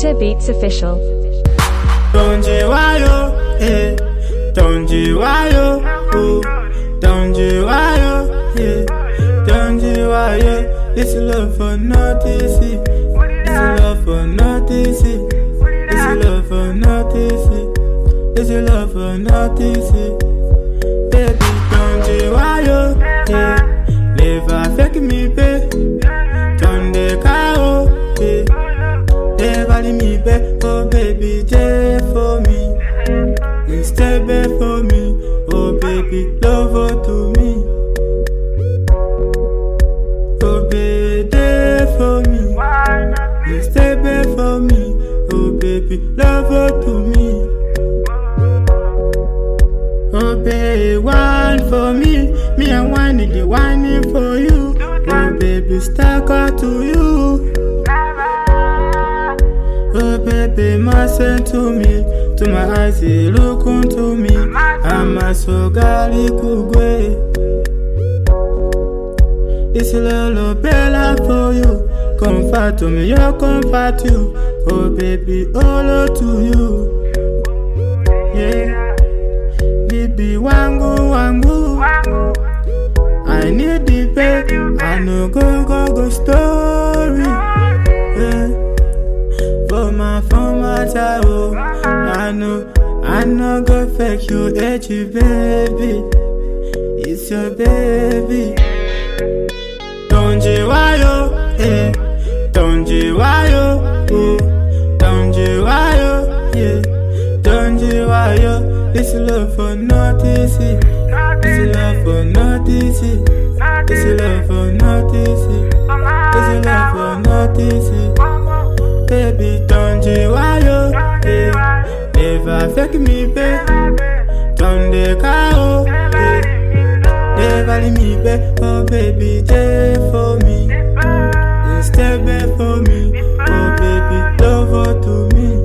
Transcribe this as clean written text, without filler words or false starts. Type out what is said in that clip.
Victor Beats Official. Don't you why yo, eh? Don't you why yo, oh? Don't you why yo, yeah? Don't you why yo? This love for nothing, this love for nothing, this love for nothing, this love for nothing, baby. Don't you why yo, yeah? Never fake me, babe. Don't they call, yeah? Never leave me, babe. Oh baby, there for me. Stay back for me, oh baby, love her to me. Oh baby, there for me. Stay back for me, oh baby, love her to me. Oh baby, wine for me, me and whining, the whining for you. Oh baby, stuck out to you. Oh baby, listen to me. To my eyes, look unto me. I'm a so gali kugwe. This little bella for you. Comfort to me, you comfort you. Oh baby, all to you. Yeah, baby, wangu wangu. I need the baby. I know go story. Yeah. For my child, I know go fake you, hate you, baby. It's your baby. Don't you why yo, eh? Don't you why yo, oh? Don't you why yo, yeah? Don't you why yo? This love for nothing, this love for nothing, this love for nothing, this love for nothing. Baby, don't you why yo, yeah? Never fake me, babe. Don't they call, yeah? Never leave me, babe. Oh baby, there for me. Stay back for me, oh baby, love her to me.